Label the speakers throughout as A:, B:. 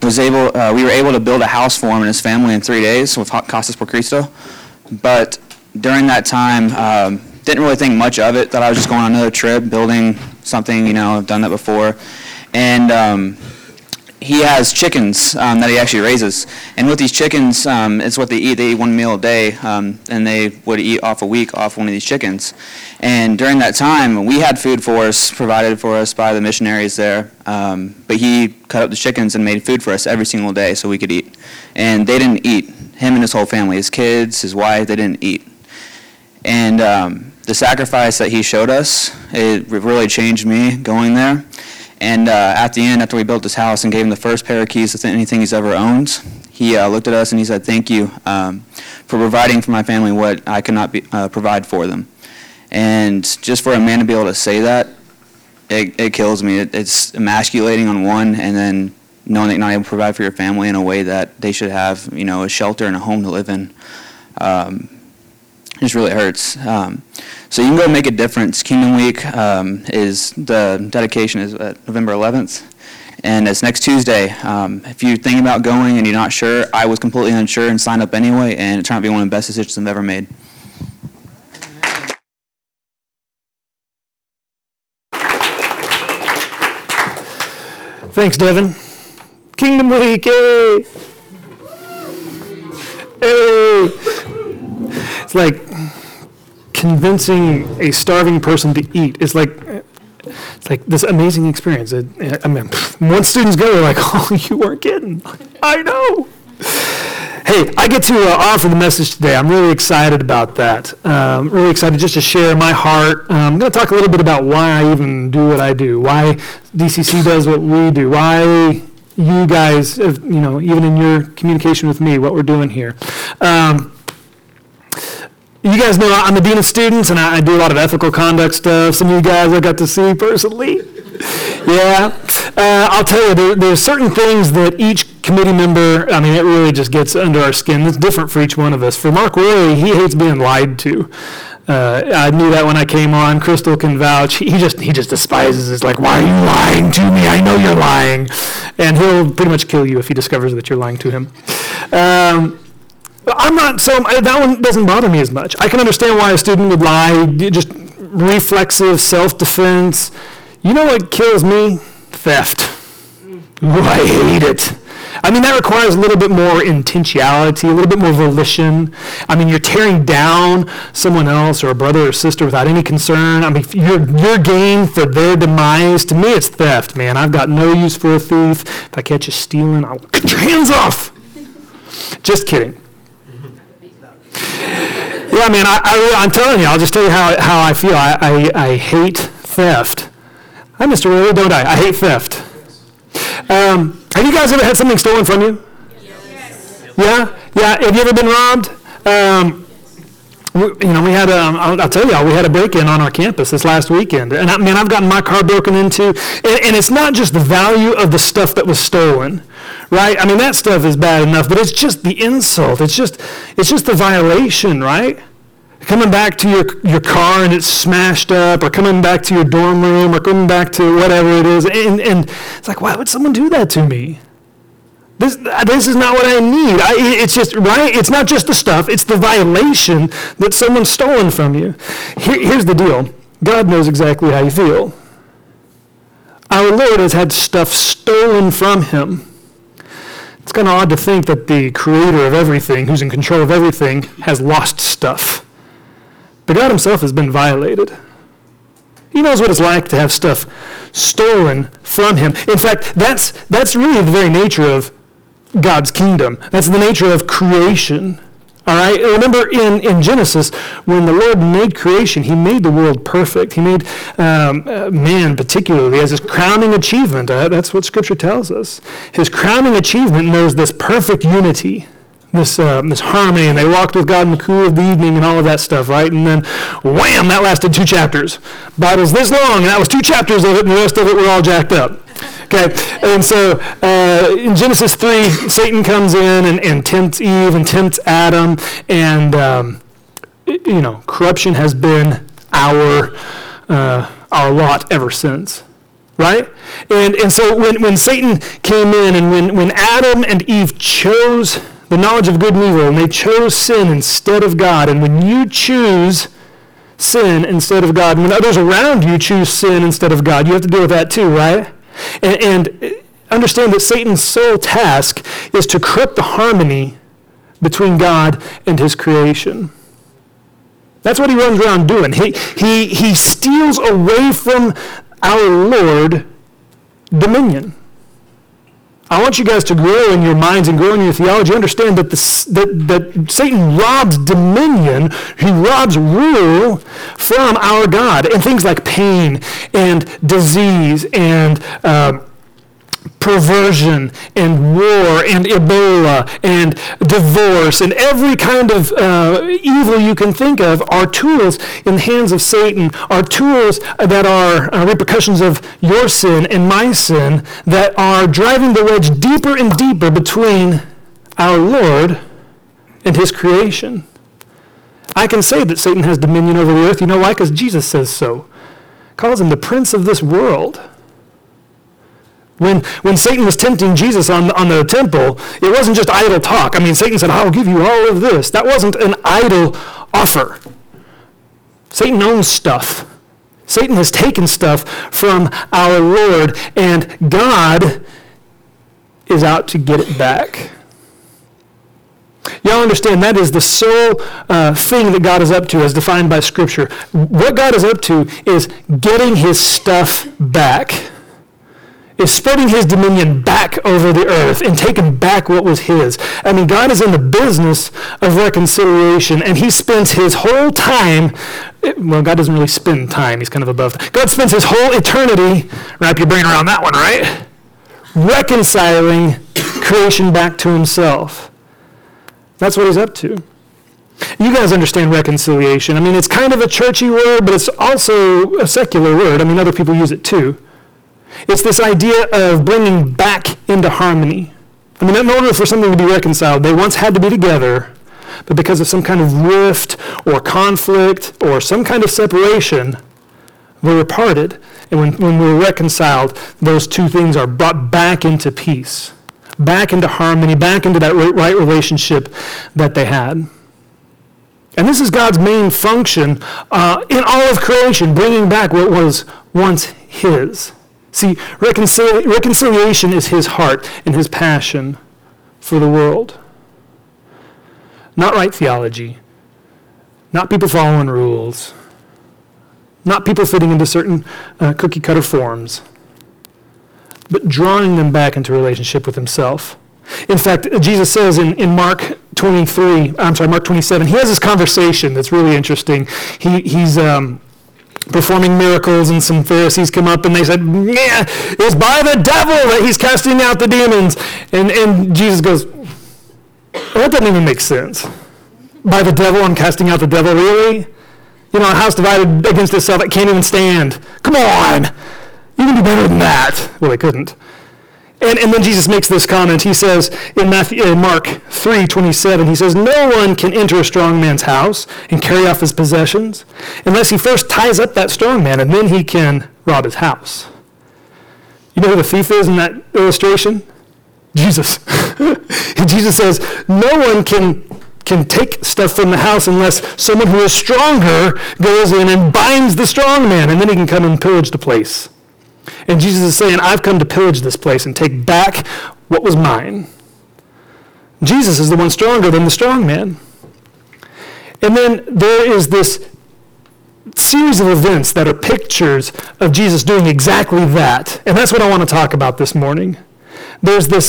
A: we were able to build a house for him and his family in 3 days with Casas por Cristo. But during that time, didn't really think much of it, thought I was just going on another trip, building something, I've done that before. And he has chickens that he actually raises. And with these chickens, it's what they eat. They eat one meal a day, and they would eat off a week off one of these chickens. And during that time, we had food for us, provided for us by the missionaries there. But he cut up the chickens and made food for us every single day so we could eat. And they didn't eat. Him and his whole family, his kids, his wife, they didn't eat. And the sacrifice that he showed us, it really changed me going there. And at the end, after we built this house and gave him the first pair of keys to anything he's ever owned, he looked at us and he said, "Thank you for providing for my family what I could not provide for them." And just for a man to be able to say that, it kills me. It's emasculating on one, and then knowing that you're not able to provide for your family in a way that they should have, a shelter and a home to live in. It just really hurts. So you can go make a difference. Kingdom Week is the dedication is November 11th, and it's next Tuesday. If you're thinking about going and you're not sure, I was completely unsure and signed up anyway, and it turned out to be one of the best decisions I've ever made.
B: Thanks, Devin. Kingdom Week, yay! Hey! It's like convincing a starving person to eat. It's like this amazing experience. Once students go, they're like, "Oh, you weren't kidding." I know. Hey, I get to offer the message today. I'm really excited about that. Really excited just to share my heart. I'm going to talk a little bit about why I even do what I do, why DCC does what we do, why you guys, even in your communication with me, what we're doing here. You guys know I'm the dean of students, and I do a lot of ethical conduct stuff. Some of you guys I got to see personally. Yeah. I'll tell you, there's certain things that each committee member, it really just gets under our skin. It's different for each one of us. For Mark Worley, he hates being lied to. I knew that when I came on. Crystal can vouch. He just despises it. It's like, "Why are you lying to me? I know you're lying." And he'll pretty much kill you if he discovers that you're lying to him. I'm not that one doesn't bother me as much. I can understand why a student would lie, just reflexive self-defense. You know what kills me? Theft. Ooh, I hate it. That requires a little bit more intentionality, a little bit more volition. You're tearing down someone else or a brother or sister without any concern. Your gain for their demise. To me, it's theft, man. I've got no use for a thief. If I catch you stealing, I'll cut your hands off. Just kidding. Yeah, man, I'm telling you, I'll just tell you how I feel. I hate theft. I Mr. Worley, don't I? I hate theft. Have you guys ever had something stolen from you? Yes. Yeah? Have you ever been robbed? We had I'll tell y'all, we had a break-in on our campus this last weekend. And I've gotten my car broken into. And it's not just the value of the stuff that was stolen, right? That stuff is bad enough, but it's just the insult. It's just the violation, right? Coming back to your car and it's smashed up, or coming back to your dorm room, or coming back to whatever it is. And it's like, why would someone do that to me? This is not what I need. It's just, right? It's not just the stuff. It's the violation that someone's stolen from you. Here's the deal. God knows exactly how you feel. Our Lord has had stuff stolen from him. It's kind of odd to think that the creator of everything, who's in control of everything, has lost stuff. But God himself has been violated. He knows what it's like to have stuff stolen from him. In fact, that's really the very nature of God's kingdom. That's the nature of creation. All right? Remember in Genesis, when the Lord made creation, he made the world perfect. He made man particularly as his crowning achievement. That's what Scripture tells us. His crowning achievement knows this perfect unity, this harmony, and they walked with God in the cool of the evening and all of that stuff, right? And then, wham, that lasted 2 chapters. Bible's this long, and that was 2 chapters of it, and the rest of it were all jacked up. Okay, and so in Genesis 3, Satan comes in and tempts Eve and tempts Adam, and corruption has been our lot ever since. right? And so when Satan came in and when Adam and Eve chose the knowledge of good and evil, and they chose sin instead of God, and when you choose sin instead of God, and when others around you choose sin instead of God, you have to deal with that too, right? And understand that Satan's sole task is to corrupt the harmony between God and his creation. That's what he runs around doing. He steals away from our Lord dominion. I want you guys to grow in your minds and grow in your theology. Understand that that Satan robs dominion, he robs rule from our God. And things like pain and disease and perversion and war and Ebola and divorce and every kind of evil you can think of are tools in the hands of Satan, are tools that are repercussions of your sin and my sin that are driving the wedge deeper and deeper between our Lord and his creation. I can say that Satan has dominion over the earth. You know why? Because Jesus says so. Calls him the prince of this world. When Satan was tempting Jesus on the temple, it wasn't just idle talk. I mean, Satan said, I'll give you all of this. That wasn't an idle offer. Satan owns stuff. Satan has taken stuff from our Lord, and God is out to get it back. Y'all understand that is the sole thing that God is up to as defined by Scripture. What God is up to is getting his stuff back. Is spreading his dominion back over the earth and taking back what was his. I mean, God is in the business of reconciliation, and he spends his whole time, well, God doesn't really spend time, he's kind of above that. God spends his whole eternity, wrap your brain around that one, right? Reconciling creation back to himself. That's what he's up to. You guys understand reconciliation. I mean, it's kind of a churchy word, but it's also a secular word. I mean, other people use it too. It's this idea of bringing back into harmony. I mean, in order for something to be reconciled, they once had to be together, but because of some kind of rift or conflict or some kind of separation, they were parted. And when we're reconciled, those two things are brought back into peace, back into harmony, back into that right relationship that they had. And this is God's main function in all of creation, bringing back what was once his. See, reconciliation is his heart and his passion for the world. Not right theology. Not people following rules. Not people fitting into certain cookie-cutter forms. But drawing them back into relationship with himself. In fact, Jesus says in Mark 27, he has this conversation that's really interesting. He's performing miracles, and some Pharisees come up and they said, yeah, it's by the devil that he's casting out the demons. And Jesus goes, that doesn't even make sense. By the devil and casting out the devil, really? You know, a house divided against itself, it can't even stand. Come on! You can do better than that. Well, they couldn't. And then Jesus makes this comment. He says in Mark 3:27, he says, no one can enter a strong man's house and carry off his possessions unless he first ties up that strong man, and then he can rob his house. You know who the thief is in that illustration? Jesus. Jesus says, no one can take stuff from the house unless someone who is stronger goes in and binds the strong man, and then he can come and pillage the place. And Jesus is saying, I've come to pillage this place and take back what was mine. Jesus is the one stronger than the strong man. And then there is this series of events that are pictures of Jesus doing exactly that. And that's what I want to talk about this morning. There's this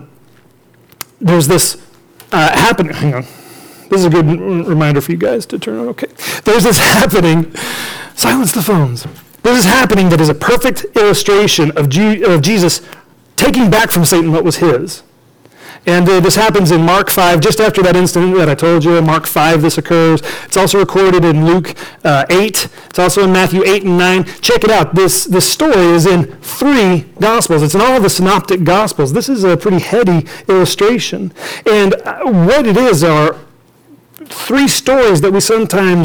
B: happening. Hang on. This is a good reminder for you guys to turn on. Okay. There's this happening. Silence the phones. This is happening that is a perfect illustration of Jesus taking back from Satan what was his. And this happens in Mark 5, just after that incident that I told you. In Mark 5, this occurs. It's also recorded in Luke 8. It's also in Matthew 8 and 9. Check it out. This story is in 3 Gospels. It's in all of the Synoptic Gospels. This is a pretty heady illustration. And what it is are 3 stories that we sometimes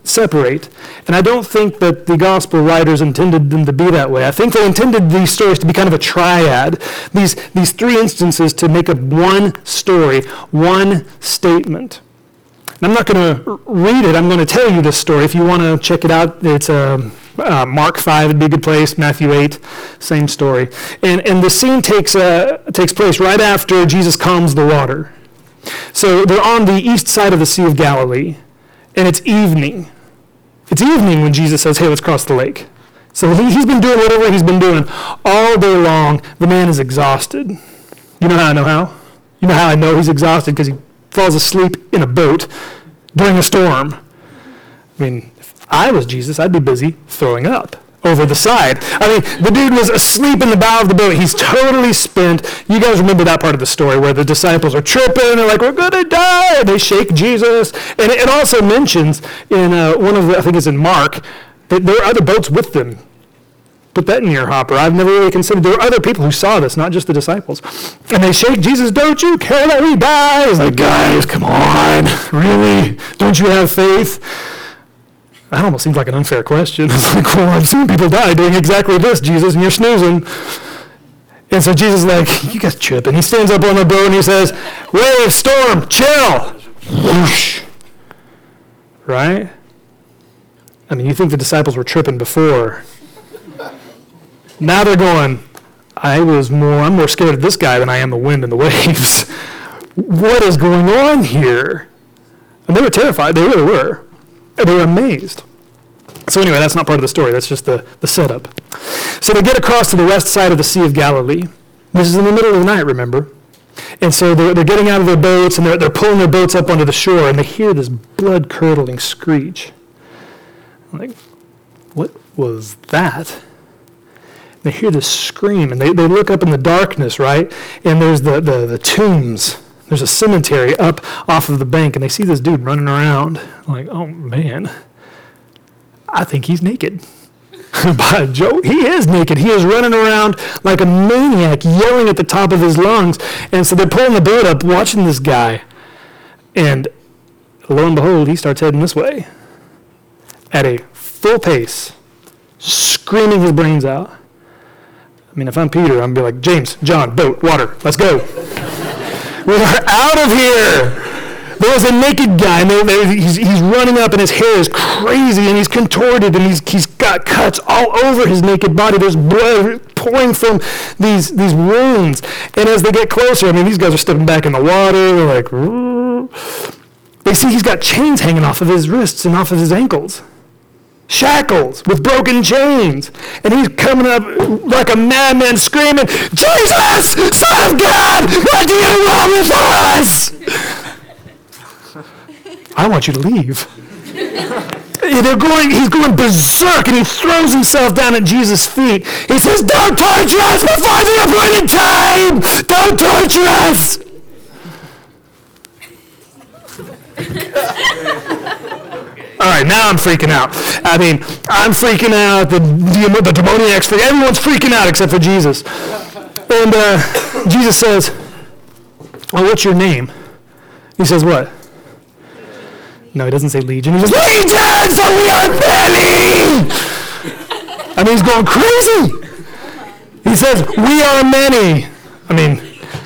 B: separate. And I don't think that the gospel writers intended them to be that way. I think they intended these stories to be kind of a triad, these three instances to make up one story, one statement. And I'm not going to read it. I'm going to tell you this story. If you want to check it out, it's Mark 5 would be a good place, Matthew 8, same story. And the scene takes place right after Jesus calms the water. So they're on the east side of the Sea of Galilee, and it's evening. It's evening when Jesus says, hey, let's cross the lake. So he's been doing whatever he's been doing all day long. The man is exhausted. You know how I know how? You know how I know he's exhausted? Because he falls asleep in a boat during a storm. I mean, if I was Jesus, I'd be busy throwing up over the side. I mean, the dude was asleep in the bow of the boat. He's totally spent. You guys remember that part of the story where the disciples are tripping. They're like, we're going to die. They shake Jesus. And it also mentions in one of the, I think it's in Mark, that there are other boats with them. Put that in your hopper. I've never really considered. There were other people who saw this, not just the disciples. And they shake Jesus, don't you care that we die? He's like, guys, come on. Really? Don't you have faith? That almost seems like an unfair question. It's like, well, I've seen people die doing exactly this, Jesus, and you're snoozing. And so Jesus is like, you guys trip. And he stands up on the boat and he says, wave, storm, chill. Whoosh. Right? I mean, you think the disciples were tripping before. Now they're going, I'm more scared of this guy than I am the wind and the waves. What is going on here? And they were terrified. They really were. And they were amazed. So anyway, that's not part of the story. That's just the setup. So they get across to the west side of the Sea of Galilee. This is in the middle of the night, remember? And so they're getting out of their boats, and they're pulling their boats up onto the shore, and they hear this blood-curdling screech. I'm like, what was that? They hear this scream, and they look up in the darkness, right? And there's the tombs. There's a cemetery up off of the bank, and they see this dude running around. I'm like, oh, man, I think he's naked. By Joe, he is naked. He is running around like a maniac, yelling at the top of his lungs. And so they're pulling the boat up, watching this guy. And lo and behold, he starts heading this way at a full pace, screaming his brains out. I mean, if I'm Peter, I'm going to be like, James, John, boat, water, let's go. We are out of here. There's a naked guy, and he's running up, and his hair is crazy, and he's contorted, and he's got cuts all over his naked body. There's blood pouring from these wounds. And as they get closer, I mean, these guys are stepping back in the water. They're like, "Rrr." They see he's got chains hanging off of his wrists and off of his ankles. Shackles with broken chains. And he's coming up like a madman screaming, Jesus, Son of God, what do you want with us? I want you to leave. He's going berserk, and he throws himself down at Jesus' feet. He says, don't torture us before the appointed time! Don't torture us! All right, now I'm freaking out. I mean, I'm freaking out. The demoniac's freaking out. Everyone's freaking out except for Jesus. And Jesus says, well, what's your name? He says, what? No, he doesn't say Legion. He says, Legion, for we are many! I mean, he's going crazy. He says, we are many. I mean,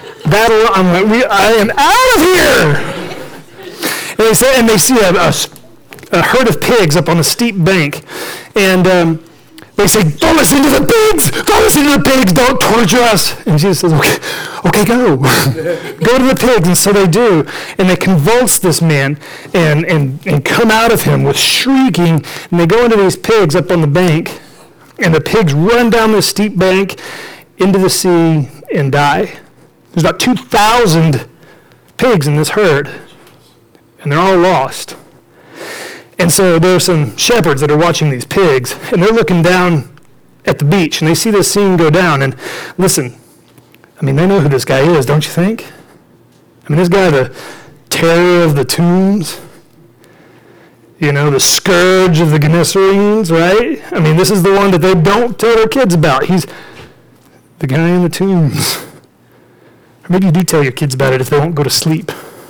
B: I am out of here. And they see a herd of pigs up on the steep bank. And they say, don't listen to the pigs! Don't listen to the pigs! Don't torture us! And Jesus says, okay, go. Go to the pigs. And so they do. And they convulse this man and come out of him with shrieking. And they go into these pigs up on the bank. And the pigs run down this steep bank into the sea and die. There's about 2,000 pigs in this herd. And they're all lost. And so there are some shepherds that are watching these pigs, and they're looking down at the beach, and they see this scene go down. And listen, I mean, they know who this guy is, don't you think? I mean, this guy, the terror of the tombs, the scourge of the Gerasenes, right? I mean, this is the one that they don't tell their kids about. He's the guy in the tombs. Or maybe you do tell your kids about it if they won't go to sleep.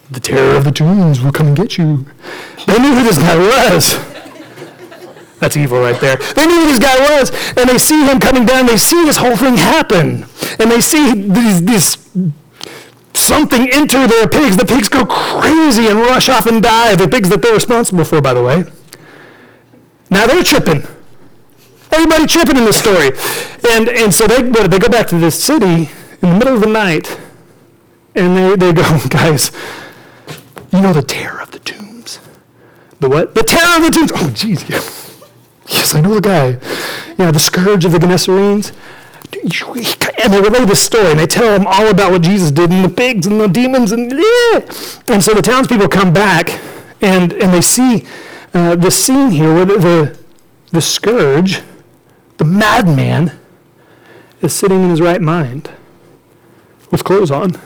B: The terror of the tombs will come and get you. They knew who this guy was. That's evil right there. They knew who this guy was, and they see him coming down. They see this whole thing happen, and they see this something enter their pigs. The pigs go crazy and rush off and die. The pigs that they're responsible for, by the way. Now they're tripping. Everybody tripping in this story. And so they go back to this city in the middle of the night, and they go, guys, you know the terror of the tombs. The what? The terror of the tombs. Oh, jeez, yeah. Yes, I know the guy. Yeah, the scourge of the Gadarenes. And they relay this story, and they tell them all about what Jesus did, and the pigs, and the demons, and And so the townspeople come back, and they see this scene here where the scourge, the madman, is sitting in his right mind with clothes on.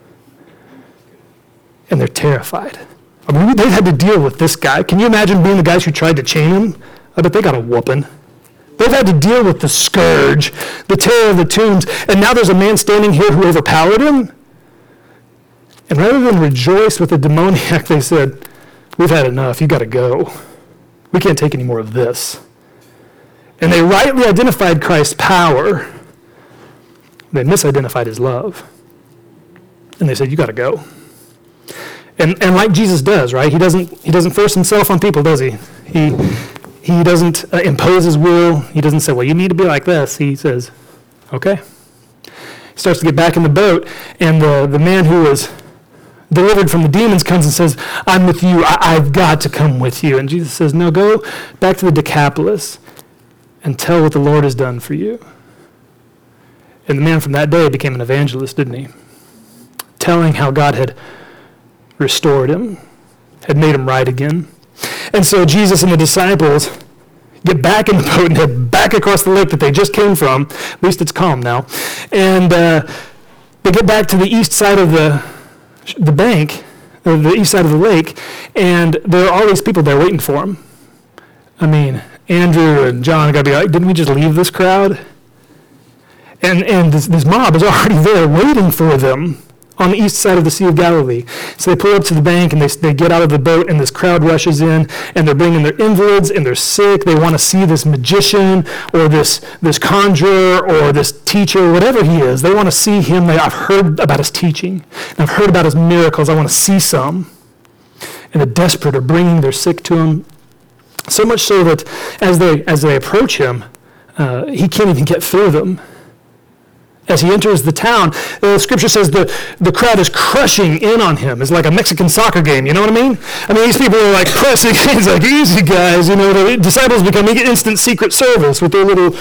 B: And they're terrified. I mean, they've had to deal with this guy. Can you imagine being the guys who tried to chain him? I bet they got a whooping. They've had to deal with the scourge, the terror of the tombs, and now there's a man standing here who overpowered him. And rather than rejoice with the demoniac, they said, we've had enough, you got to go. We can't take any more of this. And they rightly identified Christ's power. They misidentified his love. And they said, you got to go. And like Jesus does, right? He doesn't force himself on people, does he? He doesn't impose his will. He doesn't say, well, you need to be like this. He says, okay. He starts to get back in the boat, and the man who was delivered from the demons comes and says, I'm with you. I've got to come with you. And Jesus says, no, go back to the Decapolis and tell what the Lord has done for you. And the man from that day became an evangelist, didn't he? Telling how God had restored him, had made him right again. And so Jesus and the disciples get back in the boat and head back across the lake that they just came from. At least it's calm now. And they get back to the east side of the bank, or the east side of the lake, and there are all these people there waiting for them. I mean, Andrew and John got to be like, didn't we just leave this crowd? And this mob is already there waiting for them on the east side of the Sea of Galilee. So they pull up to the bank, and they get out of the boat, and this crowd rushes in, and they're bringing their invalids, and they're sick. They want to see this magician or this conjurer or this teacher, whatever he is. They want to see him. I've heard about his teaching, and I've heard about his miracles. I want to see some. And the desperate are bringing their sick to him, so much so that as they approach him, he can't even get through them. As he enters the town, the scripture says the crowd is crushing in on him. It's like a Mexican soccer game, you know what I mean? I mean, these people are like pressing. It's like, easy, guys. You know, the disciples become instant secret service with their little,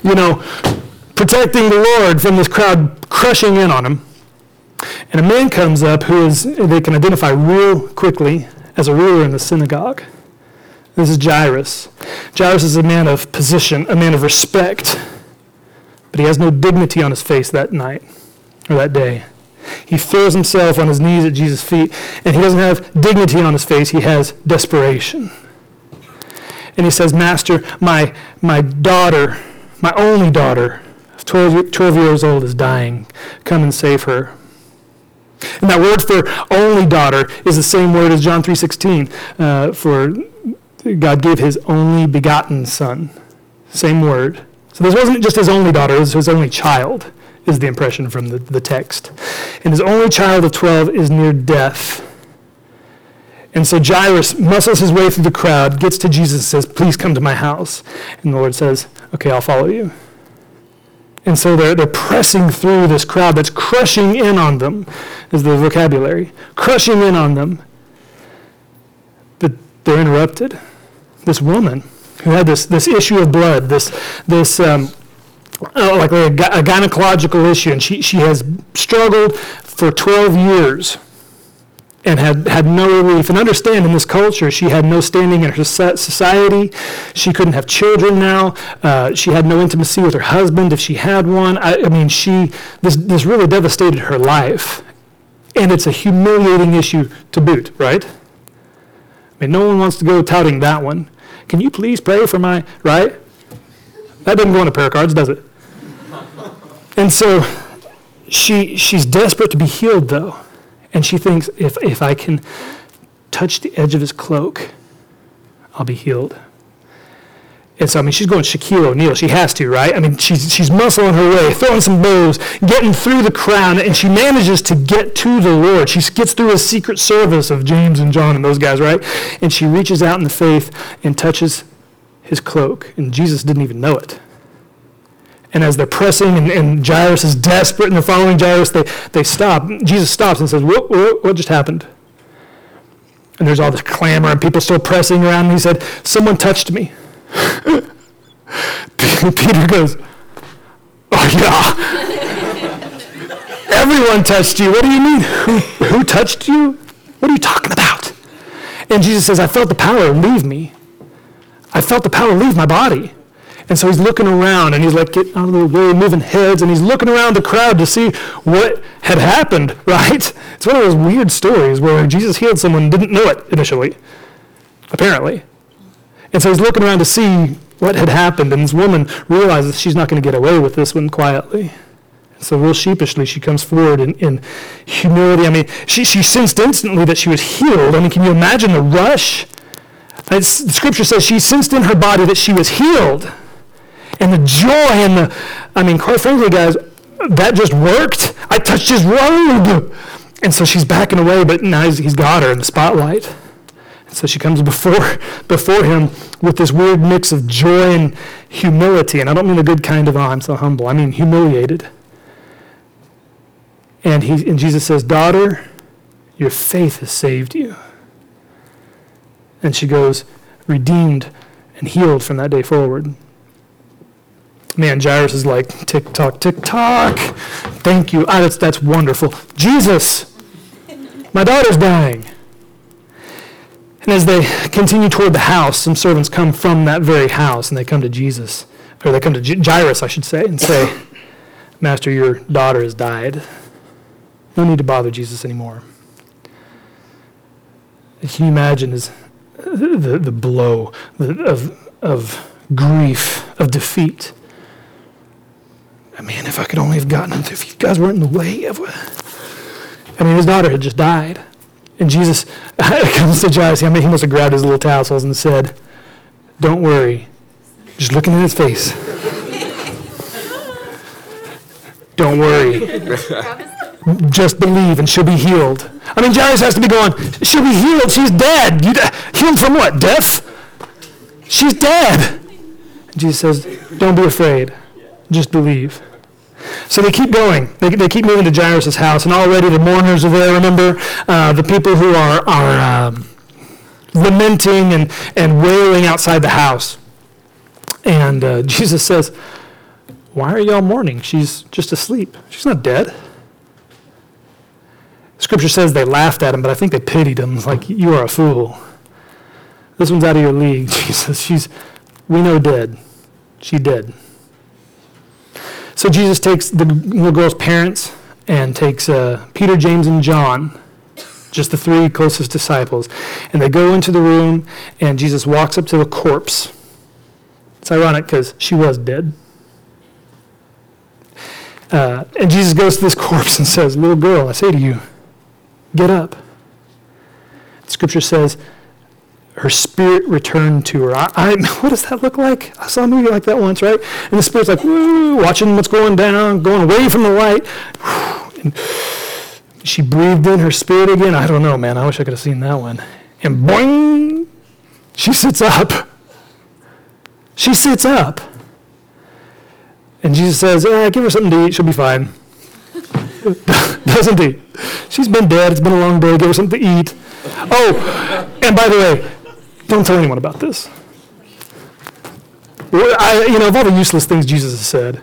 B: protecting the Lord from this crowd crushing in on him. And a man comes up who they can identify real quickly as a ruler in the synagogue. This is Jairus. Jairus is a man of position, a man of respect. But he has no dignity on his face that night, or that day. He throws himself on his knees at Jesus' feet, and he doesn't have dignity on his face, he has desperation. And he says, Master, my daughter, my only daughter, 12 years old, is dying. Come and save her. And that word for only daughter is the same word as John 3:16, for God gave his only begotten son. Same word. So this wasn't just his only daughter, it was his only child, is the impression from the text. And his only child of 12 is near death. And so Jairus muscles his way through the crowd, gets to Jesus and says, please come to my house. And the Lord says, okay, I'll follow you. And so they're pressing through this crowd that's crushing in on them, is the vocabulary, crushing in on them. But they're interrupted. This woman who had this issue of blood, like a gynecological issue, and she has struggled for 12 years and had no relief. And understand, in this culture, she had no standing in her society. She couldn't have children now. She had no intimacy with her husband if she had one. This really devastated her life. And it's a humiliating issue to boot, right? I mean, no one wants to go touting that one. Can you please pray for my, right? That doesn't go on a prayer cards, does it? And so she's desperate to be healed, though. And she thinks, if I can touch the edge of his cloak, I'll be healed. And so, she's going Shaquille O'Neal. She has to, right? She's muscling her way, throwing some bows, getting through the crowd, and she manages to get to the Lord. She gets through a secret service of James and John and those guys, right? And she reaches out in the faith and touches his cloak, and Jesus didn't even know it. And as they're pressing, and Jairus is desperate, and they're following Jairus, they stop. Jesus stops and says, what just happened? And there's all this clamor, and people still pressing around, and he said, someone touched me. Peter goes, oh yeah. Everyone touched you. What do you mean? Who touched you? What are you talking about? And Jesus says, I felt the power leave me. I felt the power leave my body. And so he's looking around, and he's like getting out of the way, moving heads, and he's looking around the crowd to see what had happened, right? It's one of those weird stories where Jesus healed someone and didn't know it initially, apparently. And so he's looking around to see what had happened, and this woman realizes she's not going to get away with this one quietly. And so real sheepishly, she comes forward in humility. She sensed instantly that she was healed. Can you imagine the rush? The scripture says she sensed in her body that she was healed. And the joy and quite frankly, guys, that just worked. I touched his robe. And so she's backing away, but now he's got her in the spotlight. So she comes before him with this weird mix of joy and humility. And I don't mean the good kind of, I'm so humble. I mean humiliated. And Jesus says, daughter, your faith has saved you. And she goes, redeemed and healed from that day forward. Man, Jairus is like, tick-tock, tick-tock. Thank you. That's wonderful. Jesus, my daughter's dying. And as they continue toward the house, some servants come from that very house, and they come to Jesus, or they come to Jairus, I should say, and say, Master, your daughter has died. No need to bother Jesus anymore. Can you imagine the blow of grief, of defeat? Man, if I could only have gotten him, if you guys weren't in the way of his daughter had just died. And Jesus comes to Jairus. He must have grabbed his little tassels and said, don't worry. Just looking at his face. Don't worry. Just believe and she'll be healed. Jairus has to be going, she'll be healed. She's dead. Healed from what? Death? She's dead. And Jesus says, don't be afraid. Just believe. So they keep going. They keep moving to Jairus' house, and already the mourners are there. Remember, the people who are lamenting and wailing outside the house. And Jesus says, why are y'all mourning? She's just asleep. She's not dead. Scripture says they laughed at him, but I think they pitied him. It's like, you are a fool. This one's out of your league, Jesus. We know dead. She dead. So Jesus takes the little girl's parents and takes Peter, James, and John, just the three closest disciples, and they go into the room, and Jesus walks up to the corpse. It's ironic because she was dead. And Jesus goes to this corpse and says, little girl, I say to you, get up. Scripture says, her spirit returned to her. What does that look like? I saw a movie like that once, right? And the spirit's like, woo, watching what's going down, going away from the light. And she breathed in her spirit again. I don't know, man. I wish I could have seen that one. And boing, she sits up. She sits up. And Jesus says, give her something to eat. She'll be fine. Doesn't he? She's been dead. It's been a long day. Give her something to eat. Oh, and by the way, don't tell anyone about this. Of all the useless things Jesus has said,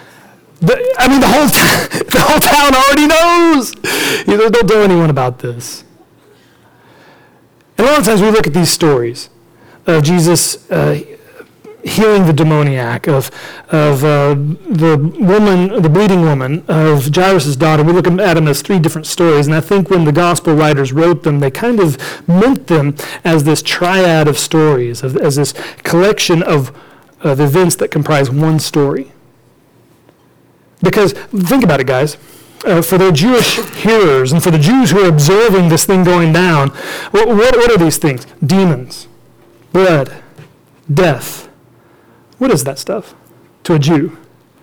B: the whole town already knows. Don't tell anyone about this. And a lot of times we look at these stories of Jesus healing the demoniac, of the woman, the bleeding woman, of Jairus' daughter. We look at them as three different stories, and I think when the gospel writers wrote them, they kind of meant them as this triad of stories, as this collection of events that comprise one story. Because, think about it, guys. for their Jewish hearers and for the Jews who are observing this thing going down, what are these things? Demons, blood, death. What is that stuff to a Jew?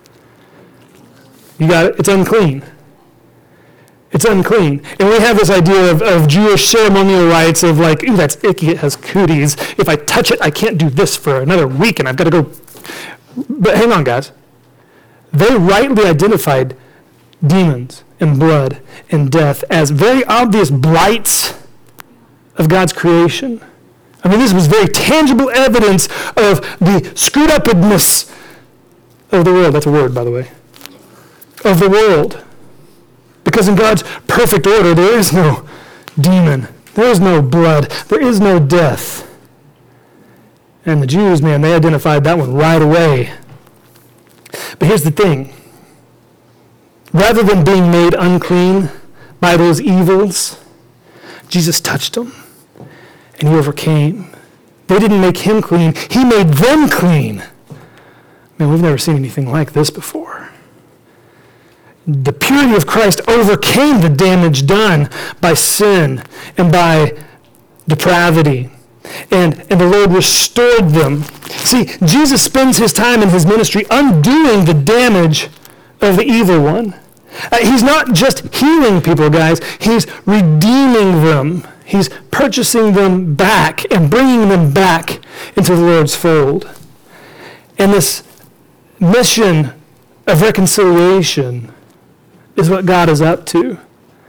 B: You got it? It's unclean. It's unclean. And we have this idea of Jewish ceremonial rites of like, ooh, that's icky, it has cooties. If I touch it, I can't do this for another week and I've got to go. But hang on, guys. They rightly identified demons and blood and death as very obvious blights of God's creation. I mean, this was very tangible evidence of the screwed upness of the world. That's a word, by the way. Of the world. Because in God's perfect order, there is no demon. There is no blood. There is no death. And the Jews, man, they identified that one right away. But here's the thing. Rather than being made unclean by those evils, Jesus touched them and he overcame. They didn't make him clean. He made them clean. Man, we've never seen anything like this before. The purity of Christ overcame the damage done by sin and by depravity. And the Lord restored them. See, Jesus spends his time in his ministry undoing the damage of the evil one. He's not just healing people, guys. He's redeeming them. He's purchasing them back and bringing them back into the Lord's fold. And this mission of reconciliation is what God is up to.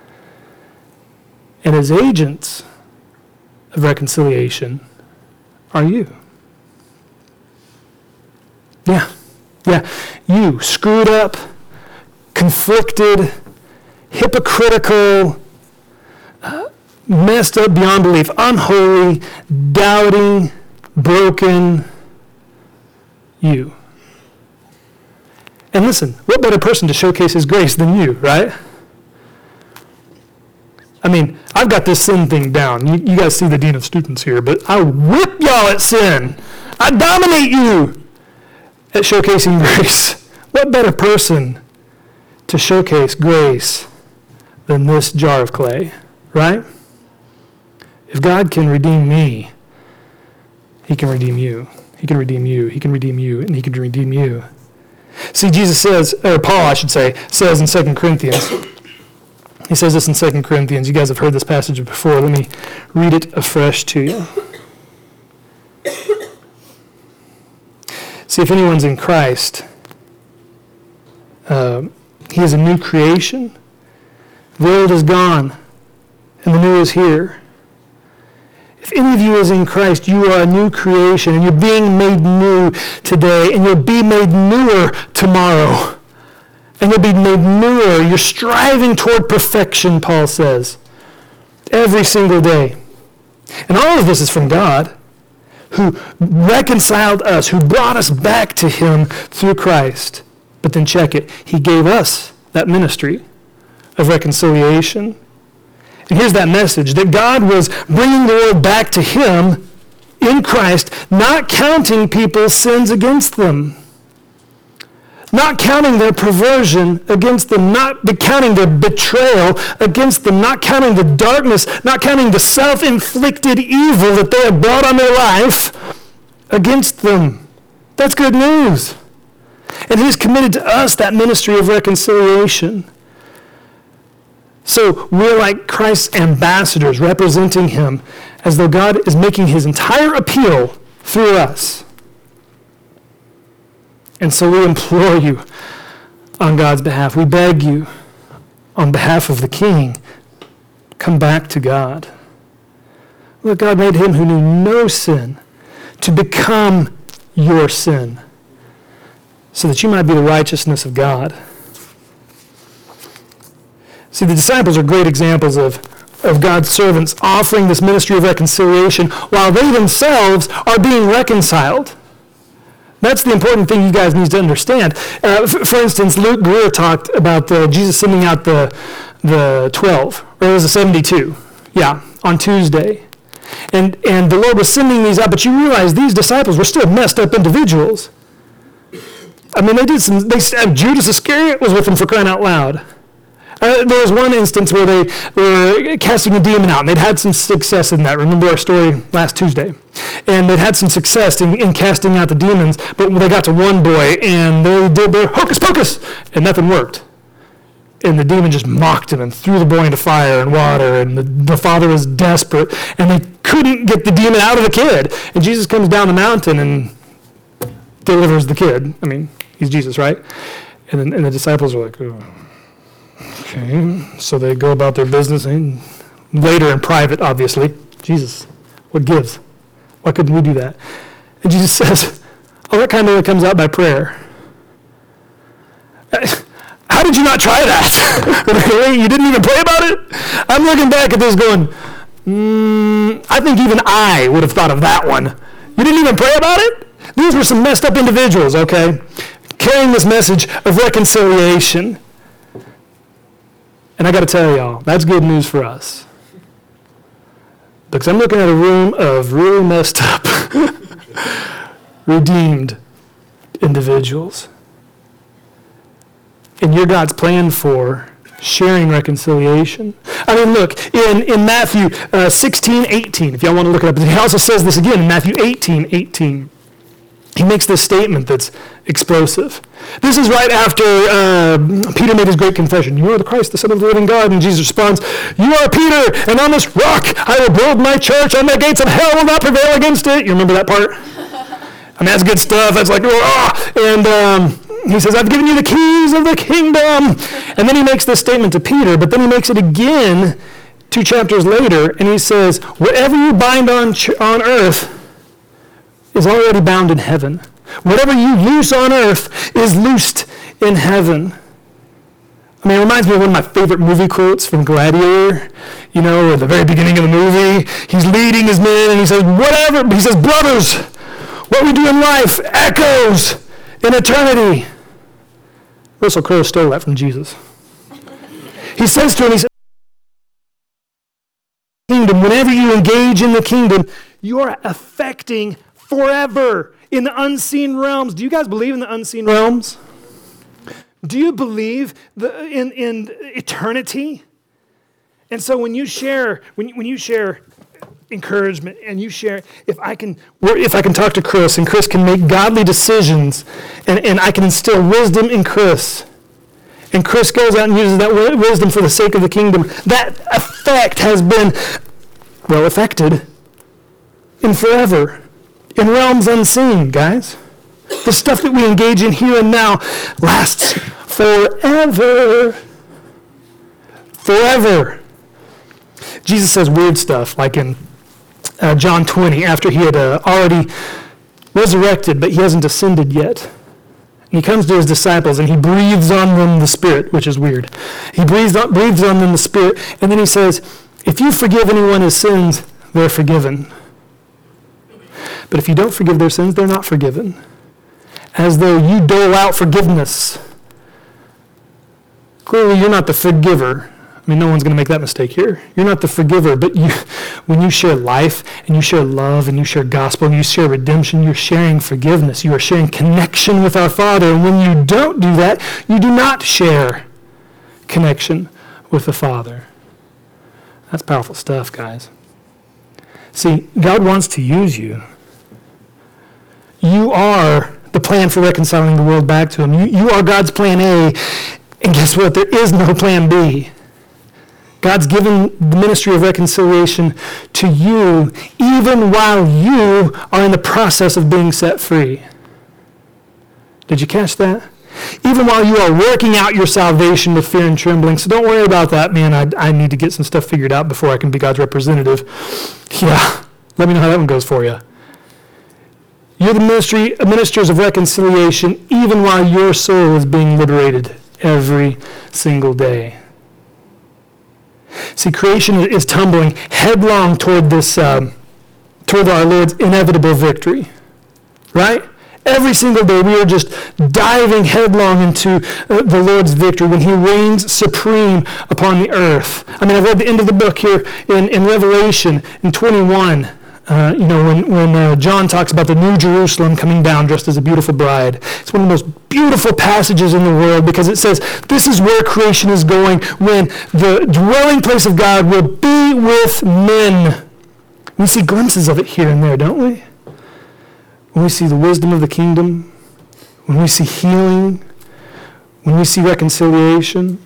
B: And his agents of reconciliation are you. Yeah. You screwed up, conflicted, hypocritical, messed up beyond belief, unholy, doubting, broken, you. And listen, what better person to showcase his grace than you, right? I mean, I've got this sin thing down. You guys see the dean of students here, but I whip y'all at sin. I dominate you at showcasing grace. What better person to showcase grace than this jar of clay, right? If God can redeem me, he can redeem you. He can redeem you. He can redeem you, and he can redeem you. See, Jesus says, or Paul, I should say, says in 2 Corinthians, he says this in 2 Corinthians. You guys have heard this passage before. Let me read it afresh to you. See, if anyone's in Christ, he is a new creation. The old is gone, and the new is here. If any of you is in Christ, you are a new creation, and you're being made new today, and you'll be made newer tomorrow. And you'll be made newer. You're striving toward perfection, Paul says, every single day. And all of this is from God, who reconciled us, who brought us back to him through Christ. But then check it. He gave us that ministry of reconciliation. And here's that message, that God was bringing the world back to him in Christ, not counting people's sins against them. Not counting their perversion against them, not counting their betrayal against them, not counting the darkness, not counting the self-inflicted evil that they have brought on their life against them. That's good news. And he's committed to us that ministry of reconciliation. So we're like Christ's ambassadors representing him as though God is making his entire appeal through us. And so we implore you on God's behalf. We beg you on behalf of the King, come back to God. Look, God made him who knew no sin to become your sin so that you might be the righteousness of God. See, the disciples are great examples of God's servants offering this ministry of reconciliation while they themselves are being reconciled. That's the important thing you guys need to understand. For instance, Luke Greer talked about Jesus sending out the 12, or it was the 72, on Tuesday. And the Lord was sending these out, but you realize these disciples were still messed up individuals. I mean, Judas Iscariot was with them for crying out loud. There was one instance where they were casting a demon out, and they'd had some success in that. Remember our story last Tuesday? And they'd had some success in casting out the demons, but they got to one boy, and they did their hocus pocus, and nothing worked. And the demon just mocked him and threw the boy into fire and water, and the father was desperate, and they couldn't get the demon out of the kid. And Jesus comes down the mountain and delivers the kid. I mean, he's Jesus, right? And the disciples are like, oh, okay. So they go about their business, and later in private, obviously, Jesus, what gives? Why couldn't we do that? And Jesus says, oh, that kind of comes out by prayer. How did you not try that? You didn't even pray about it? I'm looking back at this going, I think even I would have thought of that one. You didn't even pray about it? These were some messed up individuals, okay, carrying this message of reconciliation. And I got to tell y'all, that's good news for us. Because I'm looking at a room of really messed up, redeemed individuals. And your God's plan for sharing reconciliation. I mean, look, in Matthew 16:18, if y'all want to look it up, he also says this again in Matthew 18:18. He makes this statement that's explosive. This is right after Peter made his great confession. You are the Christ, the Son of the living God. And Jesus responds, you are Peter, and on this rock I will build my church, and the gates of hell will not prevail against it. You remember that part? I mean, that's good stuff. That's like, and he says, I've given you the keys of the kingdom. And then he makes this statement to Peter, but then he makes it again 2 chapters later, and he says, whatever you bind on earth is already bound in heaven. Whatever you loose on earth is loosed in heaven. I mean, it reminds me of one of my favorite movie quotes from Gladiator. You know, at the very beginning of the movie, he's leading his men, and he says, brothers, what we do in life echoes in eternity. Russell Crowe stole that from Jesus. He says to him, he says, kingdom, whenever you engage in the kingdom, you are affecting forever in the unseen realms. Do you guys believe in the unseen realms? Do you believe in eternity? And so when you share encouragement, and you share, if I can talk to Chris, and Chris can make godly decisions, and I can instill wisdom in Chris, and Chris goes out and uses that wisdom for the sake of the kingdom, that effect has been, well, affected in forever, in realms unseen, guys. The stuff that we engage in here and now lasts forever. Forever. Jesus says weird stuff, like in John 20, after he had already resurrected, but he hasn't ascended yet. And he comes to his disciples, and he breathes on them the Spirit, which is weird. He breathes on them the Spirit, and then he says, if you forgive anyone his sins, they're forgiven. But if you don't forgive their sins, they're not forgiven. As though you dole out forgiveness. Clearly, you're not the forgiver. I mean, no one's going to make that mistake here. You're not the forgiver, but when you share life, and you share love, and you share gospel, and you share redemption, you're sharing forgiveness. You are sharing connection with our Father. And when you don't do that, you do not share connection with the Father. That's powerful stuff, guys. See, God wants to use you. You are the plan for reconciling the world back to Him. You are God's plan A, and guess what? There is no plan B. God's given the ministry of reconciliation to you even while you are in the process of being set free. Did you catch that? Even while you are working out your salvation with fear and trembling. So don't worry about that, man. I need to get some stuff figured out before I can be God's representative. Yeah, let me know how that one goes for you. You're the ministers of reconciliation even while your soul is being liberated every single day. See, creation is tumbling headlong toward toward our Lord's inevitable victory, right? Every single day we are just diving headlong into the Lord's victory when He reigns supreme upon the earth. I mean, I've read the end of the book here in Revelation in 21. When John talks about the New Jerusalem coming down dressed as a beautiful bride, it's one of the most beautiful passages in the world because it says this is where creation is going when the dwelling place of God will be with men. We see glimpses of it here and there, don't we? When we see the wisdom of the kingdom, when we see healing, when we see reconciliation,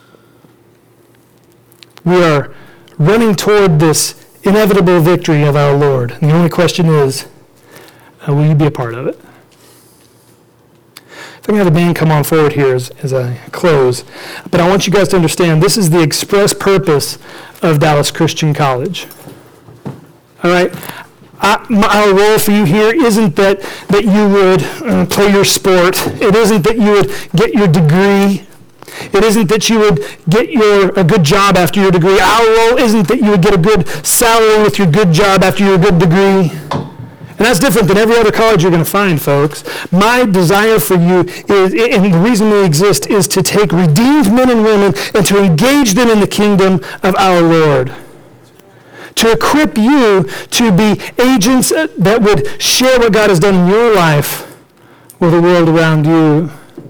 B: we are running toward this inevitable victory of our Lord. And the only question is, will you be a part of it? If I can have the band come on forward here as I close. But I want you guys to understand, this is the express purpose of Dallas Christian College. All right? Our role for you here isn't that you would play your sport. It isn't that you would get your degree. It isn't that you would get a good job after your degree. Our role isn't that you would get a good salary with your good job after your good degree. And that's different than every other college you're going to find, folks. My desire for you is, and the reason we exist, is to take redeemed men and women and to engage them in the kingdom of our Lord. To equip you to be agents that would share what God has done in your life with the world around you.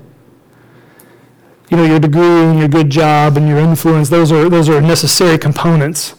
B: You know, your degree and your good job and your influence, those are necessary components.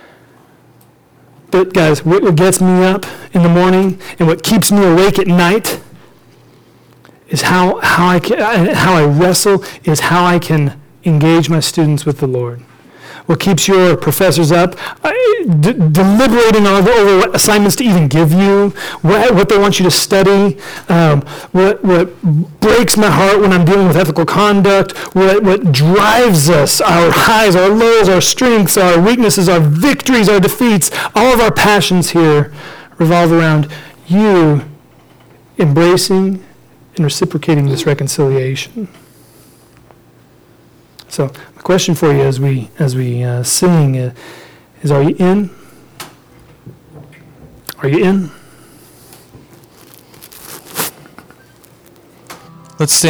B: But guys, what gets me up in the morning and what keeps me awake at night is how I wrestle, is how I can engage my students with the Lord. What keeps your professors up, deliberating over what assignments to even give you, what they want you to study, what breaks my heart when I'm dealing with ethical conduct, what drives us, our highs, our lows, our strengths, our weaknesses, our victories, our defeats, all of our passions here revolve around you embracing and reciprocating this reconciliation. So the question for you as we sing is, are you in? Are you in?
C: Let's sing.